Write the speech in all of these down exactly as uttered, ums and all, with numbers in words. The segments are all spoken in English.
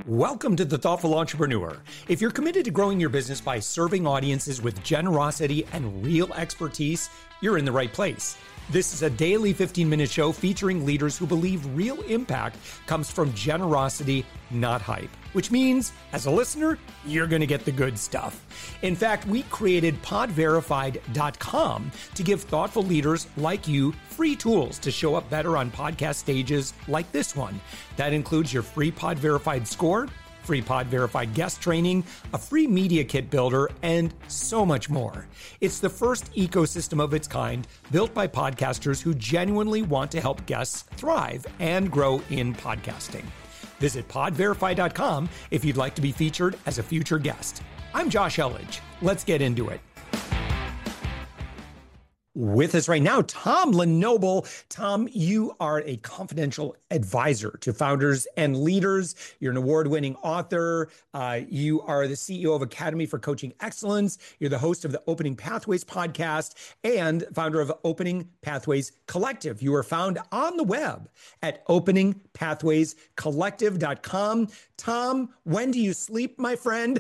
Welcome to The Thoughtful Entrepreneur. If you're committed to growing your business by serving audiences with generosity and real expertise, you're in the right place. This is a daily fifteen-minute show featuring leaders who believe real impact comes from generosity, not hype. Which means, as a listener, you're going to get the good stuff. In fact, we created pod verified dot com to give thoughtful leaders like you free tools to show up better on podcast stages like this one. That includes your free Pod Verified score, free Pod Verified guest training, a free media kit builder, and so much more. It's the first ecosystem of its kind built by podcasters who genuinely want to help guests thrive and grow in podcasting. Visit pod verify dot com if you'd like to be featured as a future guest. I'm Josh Elledge. Let's get into it. With us right now, Tom Lenoble. Tom, you are a confidential advisor to founders and leaders. You're an award-winning author. Uh, you are the C E O of Academy for Coaching Excellence. You're the host of the Opening Pathways podcast and founder of Opening Pathways Collective. You are found on the web at opening pathways collective dot com. Tom, when do you sleep, my friend?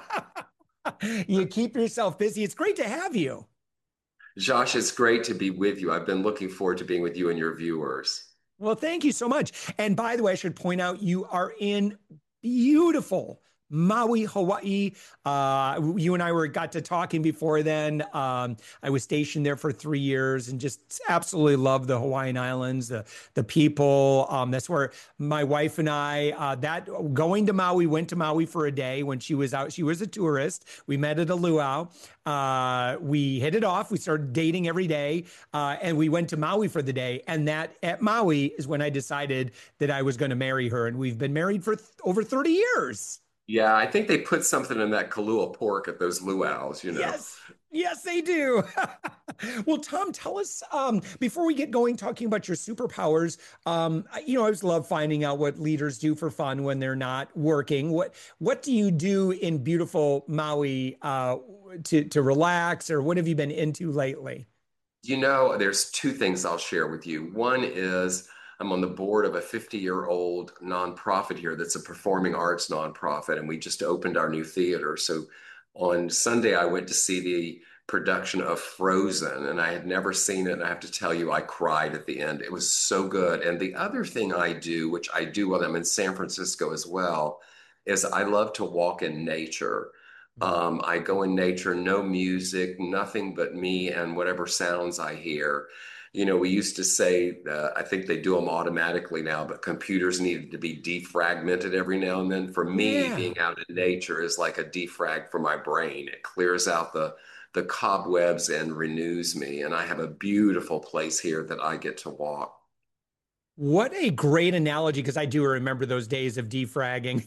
You keep yourself busy. It's great to have you. Josh, it's great to be with you. I've been looking forward to being with you and your viewers. Well, thank you so much. And by the way, I should point out you are in beautiful Maui, Hawaii. Uh, you and I were got to talking before then. Um, I was stationed there for three years and just absolutely love the Hawaiian Islands, the the people. Um, that's where my wife and I, uh, that going to Maui, went to Maui for a day when she was out. She was a tourist. We met at a luau. Uh, we hit it off. We started dating every day, uh, and we went to Maui for the day. And that at Maui is when I decided that I was going to marry her. And we've been married for th- over thirty years. Yeah, I think they put something in that Kahlua pork at those luau's, you know. Yes, yes, they do. Well, Tom, tell us, um, before we get going talking about your superpowers, um, you know, I always love finding out what leaders do for fun when they're not working. What what do you do in beautiful Maui uh, to, to relax, or what have you been into lately? You know, there's two things I'll share with you. One is I'm on the board of a fifty-year-old nonprofit here that's a performing arts nonprofit, and we just opened our new theater. So on Sunday, I went to see the production of Frozen, and I had never seen it. And I have to tell you, I cried at the end. It was so good. And the other thing I do, which I do when I'm in San Francisco as well, is I love to walk in nature. Um, I go in nature, no music, nothing but me and whatever sounds I hear. You know, we used to say, uh, I think they do them automatically now, but computers needed to be defragmented every now and then. For me, Yeah. being out in nature is like a defrag for my brain. It clears out the the cobwebs and renews me. And I have a beautiful place here that I get to walk. What a great analogy, because I do remember those days of defragging.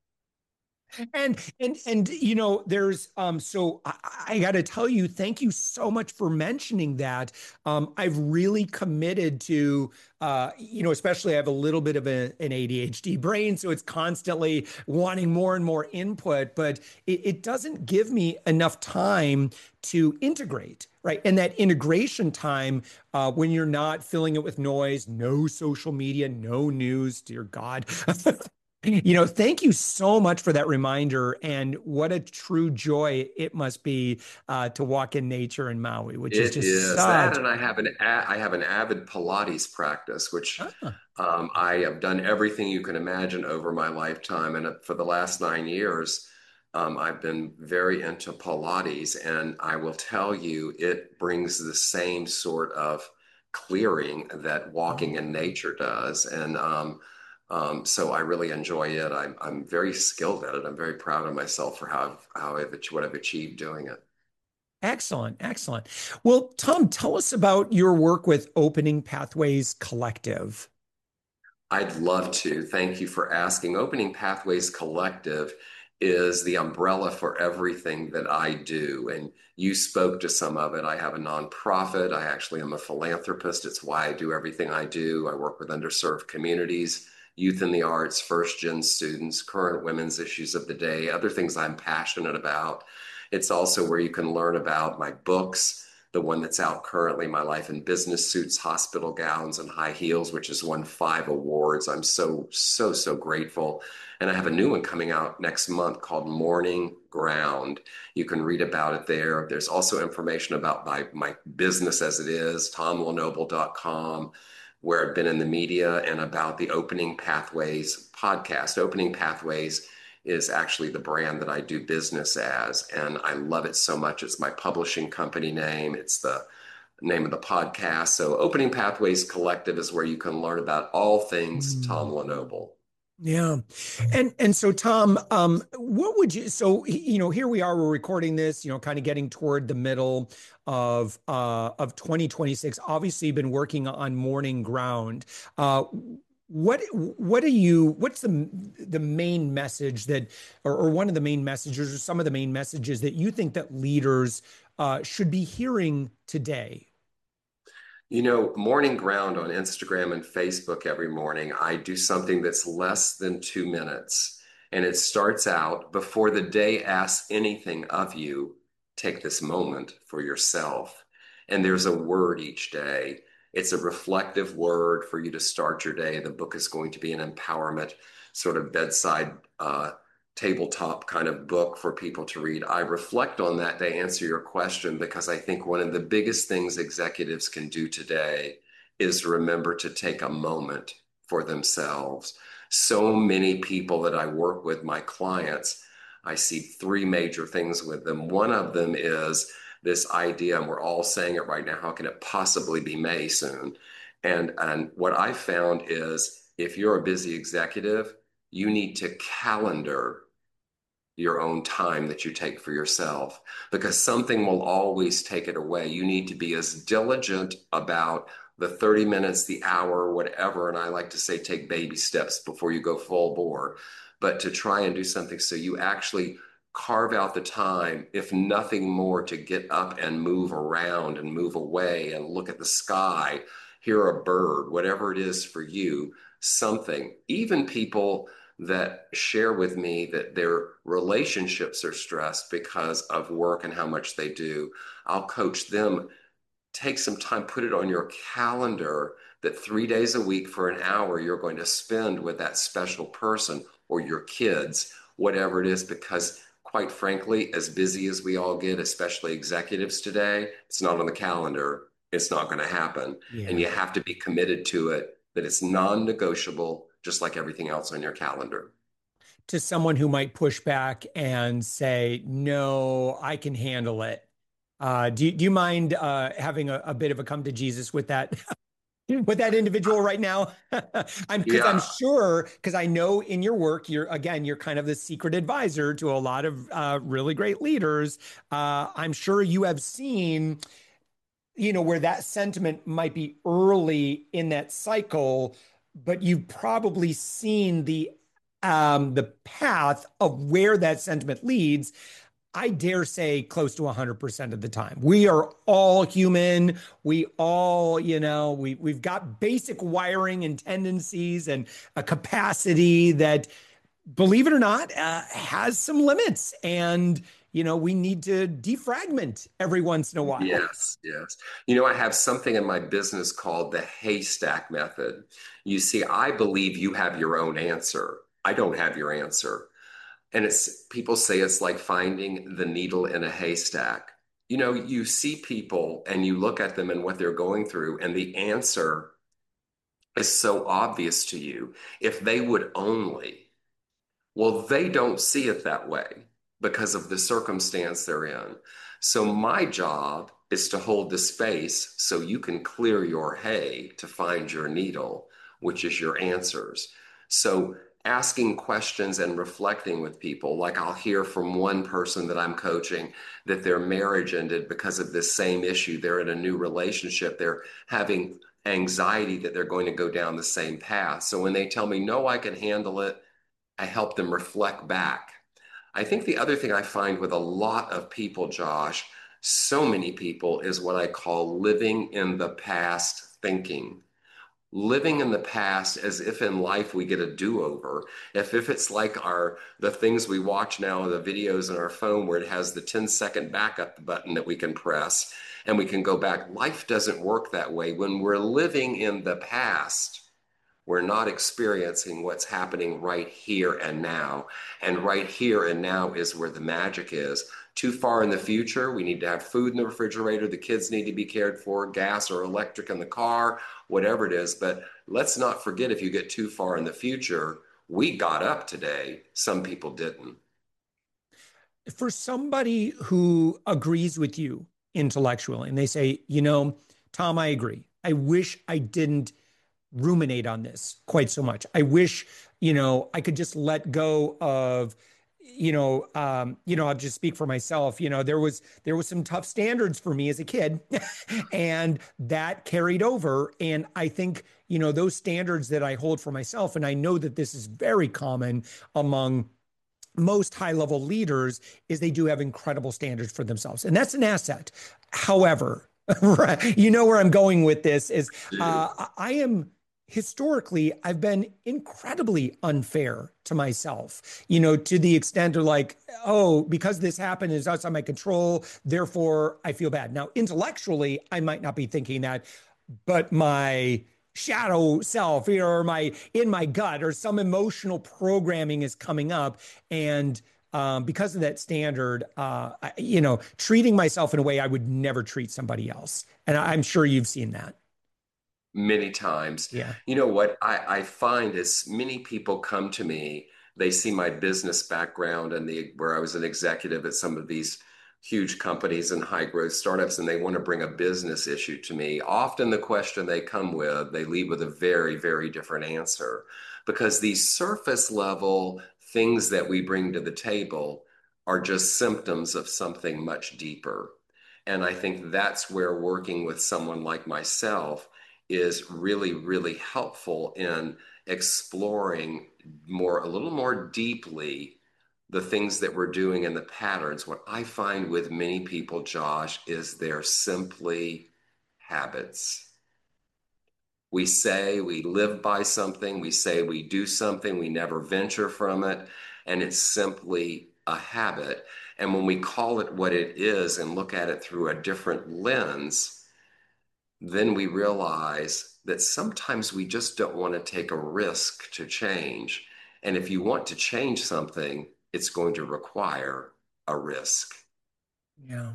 And and and you know, there's um so I, I got to tell you, thank you so much for mentioning that. Um, I've really committed to uh, you know, especially I have a little bit of a, an A D H D brain, so it's constantly wanting more and more input, but it, it doesn't give me enough time to integrate, right? And that integration time, uh, when you're not filling it with noise, no social media, no news, dear God. You know, thank you so much for that reminder. And what a true joy it must be uh, to walk in nature in Maui, which is It just is that, such. and I have an a- I have an avid Pilates practice, which Ah, um, I have done everything you can imagine over my lifetime, and uh, for the last nine years, um, I've been very into Pilates, and I will tell you, it brings the same sort of clearing that walking in nature does, and um, um, so I really enjoy it. I'm I'm very skilled at it. I'm very proud of myself for how I've, how I've what I've achieved doing it. excellent, excellent. Well, Tom, tell us about your work with Opening Pathways Collective. I'd love to. Thank you for asking. Opening Pathways Collective is the umbrella for everything that I do. And you spoke to some of it. I have a nonprofit. I actually am a philanthropist. It's why I do everything I do. I work with underserved communities, youth in the arts, first gen students, current women's issues of the day, other things I'm passionate about. It's also where you can learn about my books, the one that's out currently, My Life in Business Suits, Hospital Gowns, and High Heels, which has won five awards. I'm so, so, so grateful. And I have a new one coming out next month called Morning Ground. You can read about it there. There's also information about my, my business as it is, tom lenoble dot com, where I've been in the media, and about the Opening Pathways podcast. Opening Pathways is actually the brand that I do business as, and I love it so much. It's my publishing company name. It's the name of the podcast. So Opening Pathways Collective is where you can learn about all things Tom Lenoble. Yeah. And and so Tom, um, what would you, so you know, here we are, we're recording this, you know, kind of getting toward the middle of uh of twenty twenty-six. Obviously, you've been working on Morning Ground. Uh what what are you, what's the the main message that, or, or one of the main messages, or some of the main messages that you think that leaders uh should be hearing today? You know, Morning Ground on Instagram and Facebook every morning, I do something that's less than two minutes. And it starts out, before the day asks anything of you, take this moment for yourself. And there's a word each day. It's a reflective word for you to start your day. The book is going to be an empowerment, sort of bedside uh, tabletop kind of book for people to read. I reflect on that to answer your question, because I think one of the biggest things executives can do today is remember to take a moment for themselves. So many people that I work with, my clients, I see three major things with them. One of them is this idea, and we're all saying it right now, how can it possibly be May soon? And, and what I found is, if you're a busy executive, you need to calendar your own time that you take for yourself, because something will always take it away. You need to be as diligent about the thirty minutes, the hour, whatever. And I like to say, take baby steps before you go full bore, but to try and do something so you actually carve out the time, if nothing more, to get up and move around and move away and look at the sky, hear a bird, whatever it is for you, something. Even people that share with me that their relationships are stressed because of work and how much they do, I'll coach them. Take some time, put it on your calendar that three days a week for an hour you're going to spend with that special person or your kids, whatever it is, because quite frankly, as busy as we all get, especially executives today, it's not on the calendar. It's not going to happen. Yeah. And you have to be committed to it, that it's non-negotiable, just like everything else on your calendar. To someone who might push back and say, no, I can handle it. Uh, do, do you mind uh, having a, a bit of a come to Jesus with that, with that individual right now? I'm because Yeah. I'm sure, because I know in your work, you're, again, you're kind of the secret advisor to a lot of uh, really great leaders. Uh, I'm sure you have seen, you know, where that sentiment might be early in that cycle, but you've probably seen the um, the path of where that sentiment leads. I dare say close to one hundred percent of the time. We are all human. We all, you know, we, we've got basic wiring and tendencies and a capacity that, believe it or not, uh, has some limits. And, you know, we need to defragment every once in a while. Yes, yes. You know, I have something in my business called the haystack method. You see, I believe you have your own answer. I don't have your answer. And it's, people say it's like finding the needle in a haystack. You know, you see people and you look at them and what they're going through, and the answer is so obvious to you. If they would only, well, they don't see it that way because of the circumstance they're in. So my job is to hold the space so you can clear your hay to find your needle, which is your answers. So asking questions and reflecting with people, like I'll hear from one person that I'm coaching that their marriage ended because of this same issue. They're in a new relationship. They're having anxiety that they're going to go down the same path. So when they tell me, no, I can handle it, I help them reflect back. I think the other thing I find with a lot of people, Josh, so many people, is what I call living in the past thinking. Living in the past as if in life we get a do-over. If, if it's like our the things we watch now, the videos on our phone where it has the ten second backup button that we can press. and we can go back. Life doesn't work that way. When we're living in the past, we're not experiencing what's happening right here and now. And right here and now is where the magic is. Too far in the future, we need to have food in the refrigerator. The kids need to be cared for, gas or electric in the car, whatever it is. But let's not forget, if you get too far in the future, we got up today. Some people didn't. For somebody who agrees with you intellectually and they say, you know, Tom, I agree. I wish I didn't ruminate on this quite so much. I wish, you know, I could just let go of, you know, um, you know, I'll just speak for myself. You know, there was there was some tough standards for me as a kid, and that carried over. And I think, you know, those standards that I hold for myself, and I know that this is very common among most high level leaders, is they do have incredible standards for themselves, and that's an asset. However, right, you know where I'm going with this is Do. uh, I am historically I've been incredibly unfair to myself, you know, to the extent of like, oh, because this happened is outside my control, therefore I feel bad. Now, intellectually, I might not be thinking that, but my shadow self, you know, or my in my gut or some emotional programming is coming up. And um, because of that standard, uh, I, you know, treating myself in a way I would never treat somebody else. And I, I'm sure you've seen that. Many times. Yeah. You know what I, I find is many people come to me, they see my business background and the where I was an executive at some of these huge companies and high growth startups, and they want to bring a business issue to me. Often the question they come with, they leave with a very, very different answer, because these surface level things that we bring to the table are just symptoms of something much deeper. And I think that's where working with someone like myself is really, really helpful in exploring more, a little more deeply the things that we're doing and the patterns. What I find with many people, Josh, is they're simply habits. We say we live by something, we say we do something, we never venture from it, and it's simply a habit. And when we call it what it is and look at it through a different lens, then we realize that sometimes we just don't want to take a risk to change. And if you want to change something, it's going to require a risk. Yeah.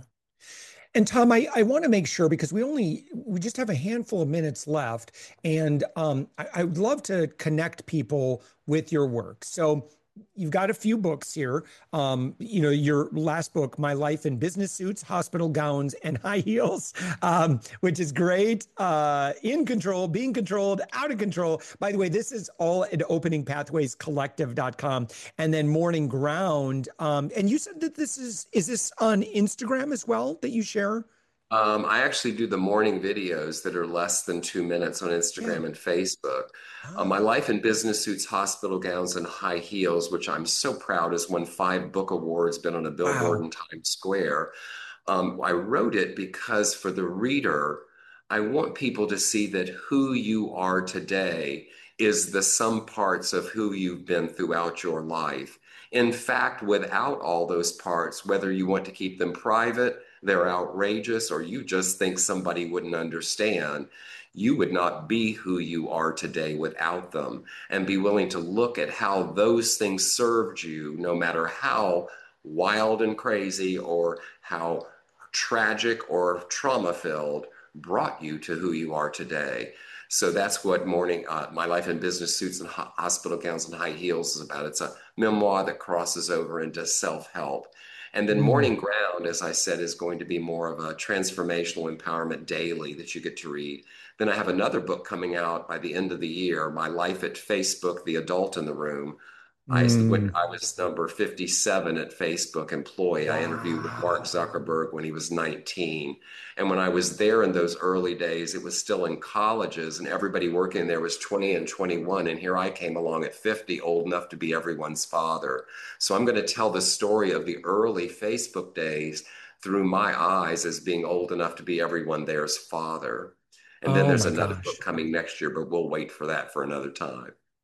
And Tom, I, I want to make sure because we only we just have a handful of minutes left, and um, I, I would love to connect people with your work. So you've got a few books here. Um, you know, your last book, My Life in Business Suits, Hospital Gowns, and High Heels, um, which is great. Uh, in control, being controlled, out of control. By the way, this is all at opening pathways collective dot com. And then Morning Ground. Um, and you said that this is, is this on Instagram as well that you share? Um, I actually do the morning videos that are less than two minutes on Yeah. Instagram and Facebook. Uh, my Oh, life in business suits, hospital gowns, and high heels, which I'm so proud has won five book awards, been on a billboard wow. in Times Square. Um, I wrote it because for the reader, I want people to see that who you are today is the sum parts of who you've been throughout your life. In fact, without all those parts, whether you want to keep them private, they're outrageous, or you just think somebody wouldn't understand, you would not be who you are today without them. And be willing to look at how those things served you, no matter how wild and crazy or how tragic or trauma filled, brought you to who you are today. So that's what morning, uh, My Life in Business Suits and Ho- Hospital Gowns and High Heels is about. It's a memoir that crosses over into self-help. And then Mm, Morning Ground, as I said, is going to be more of a transformational empowerment daily that you get to read. Then I have another book coming out by the end of the year, My Life at Facebook, The Adult in the Room. I when mm. I was number fifty-seven at Facebook employee. I interviewed with Mark Wow. Zuckerberg when he was nineteen. And when I was there in those early days, it was still in colleges, and everybody working there was twenty and twenty-one. And here I came along at fifty, old enough to be everyone's father. So I'm going to tell the story of the early Facebook days through my eyes as being old enough to be everyone there's father. And then Oh there's my another book gosh. coming next year, but we'll wait for that for another time.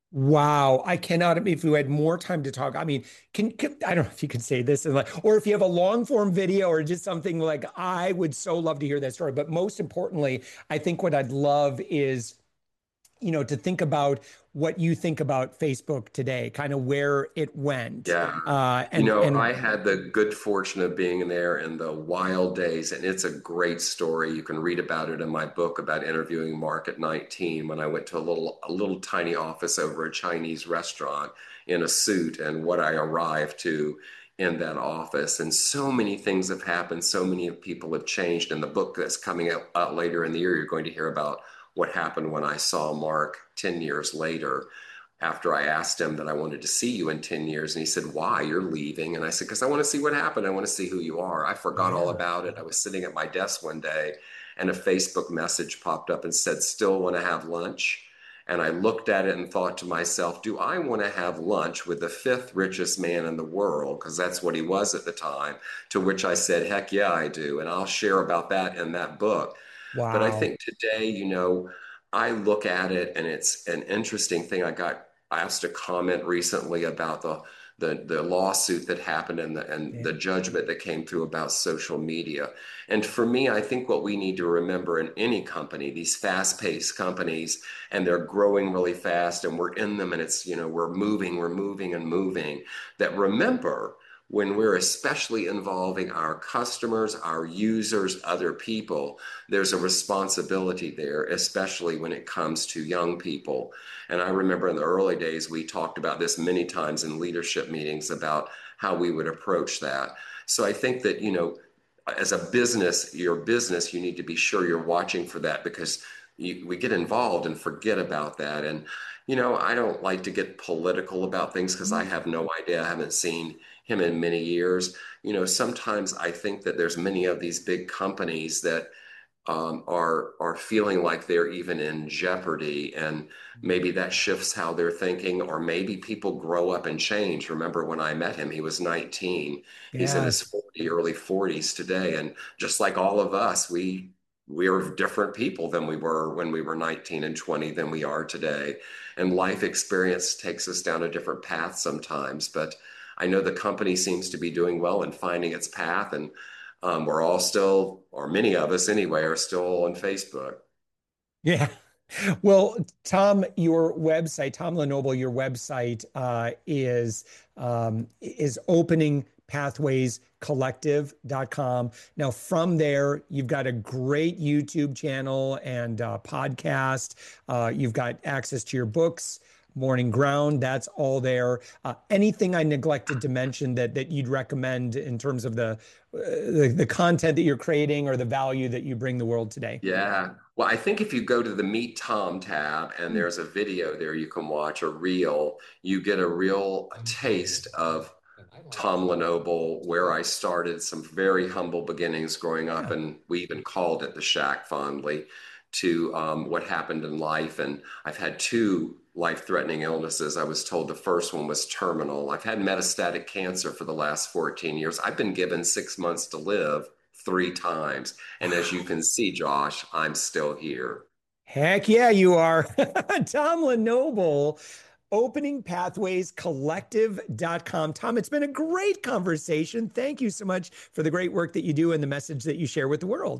Wow, I cannot. If we had more time to talk, I mean, can, can I don't know if you can say this, and like, or if you have a long form video or just something like, I would so love to hear that story. But most importantly, I think what I'd love is, you know, to think about what you think about Facebook today, kind of where it went, Yeah. uh, You and know, I and had the good fortune of being there in the wild days, and it's a great story. You can read about it in my book about interviewing Mark at nineteen when I went to a little a little tiny office over a Chinese restaurant in a suit and what I arrived to in that office. And so many things have happened, so many people have changed. In the book that's coming out, out later in the year, you're going to hear about what happened when I saw Mark ten years later after I asked him that I wanted to see you in ten years. And he said, why? You're leaving. And I said, because I want to see what happened. I want to see who you are. I forgot all yeah, about it. I was sitting at my desk one day and a Facebook message popped up and said, still want to have lunch? And I looked at it and thought to myself, do I want to have lunch with the fifth richest man in the world? Because that's what he was at the time. To which I said, heck yeah, I do. And I'll share about that in that book. But I wow, think today, you know, I look at it and it's an interesting thing. I got asked a comment recently about the the, the lawsuit that happened and the and yeah, the judgment that came through about social media. And for me, I think what we need to remember in any company, these fast-paced companies, and they're growing really fast, and we're in them, and it's, you know, we're moving, we're moving and moving, that remember when we're especially involving our customers, our users, other people, there's a responsibility there, especially when it comes to young people. And I remember in the early days, we talked about this many times in leadership meetings about how we would approach that. So I think that, you know, as a business, your business, you need to be sure you're watching for that because you, we get involved and forget about that. And, you know, I don't like to get political about things because I have no idea. I haven't seen him in many years. You know, sometimes I think that there's many of these big companies that um, are are feeling like they're even in jeopardy, and maybe that shifts how they're thinking, or maybe people grow up and change. Remember when I met him, he was nineteen. He's in yeah. his forty, early forties today, and just like all of us, we we're different people than we were when we were nineteen and twenty than we are today. And life experience takes us down a different path sometimes, but I know the company seems to be doing well in finding its path, and um, we're all still, or many of us anyway, are still on Facebook. Yeah. Well, Tom, your website, Tom Lenoble, your website uh, is um, is opening pathways collective dot com. Now, from there, you've got a great YouTube channel and uh, podcast. Uh, you've got access to your books, Morning Ground. That's all there. Uh, anything I neglected to mention that that you'd recommend in terms of the, uh, the the content that you're creating or the value that you bring the world today? Yeah. Well, I think if you go to the Meet Tom tab and there's a video there you can watch, a reel, you get a real taste of Tom Lenoble, where I started, some very humble beginnings growing up, Yeah. and we even called it the Shack fondly, to um, what happened in life. And I've had two life-threatening illnesses. I was told the first one was terminal. I've had metastatic cancer for the last fourteen years. I've been given six months to live three times. And as you can see, Josh, I'm still here. Heck yeah, you are. Tom Lenoble, opening pathways collective dot com. Tom, it's been a great conversation. Thank you so much for the great work that you do and the message that you share with the world.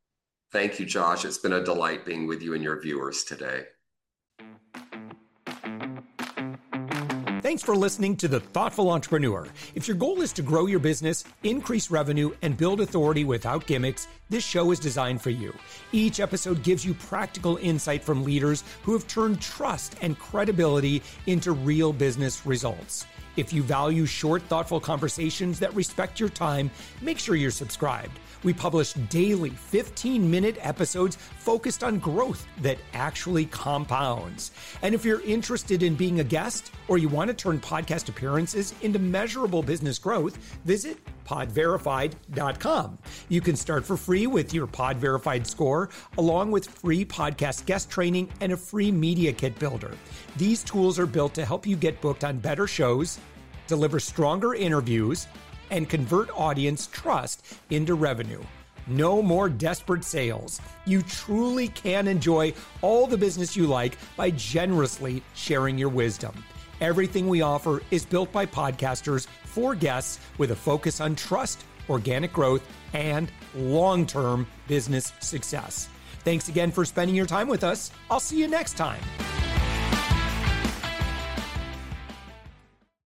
Thank you, Josh. It's been a delight being with you and your viewers today. Thanks for listening to The Thoughtful Entrepreneur. If your goal is to grow your business, increase revenue, and build authority without gimmicks, this show is designed for you. Each episode gives you practical insight from leaders who have turned trust and credibility into real business results. If you value short, thoughtful conversations that respect your time, make sure you're subscribed. We publish daily fifteen-minute episodes focused on growth that actually compounds. And if you're interested in being a guest or you want to turn podcast appearances into measurable business growth, visit pod verified dot com. You can start for free with your Pod Verified score, along with free podcast guest training and a free media kit builder. These tools are built to help you get booked on better shows, deliver stronger interviews, and convert audience trust into revenue. No more desperate sales. You truly can enjoy all the business you like by generously sharing your wisdom. Everything we offer is built by podcasters for guests with a focus on trust, organic growth, and long-term business success. Thanks again for spending your time with us. I'll see you next time.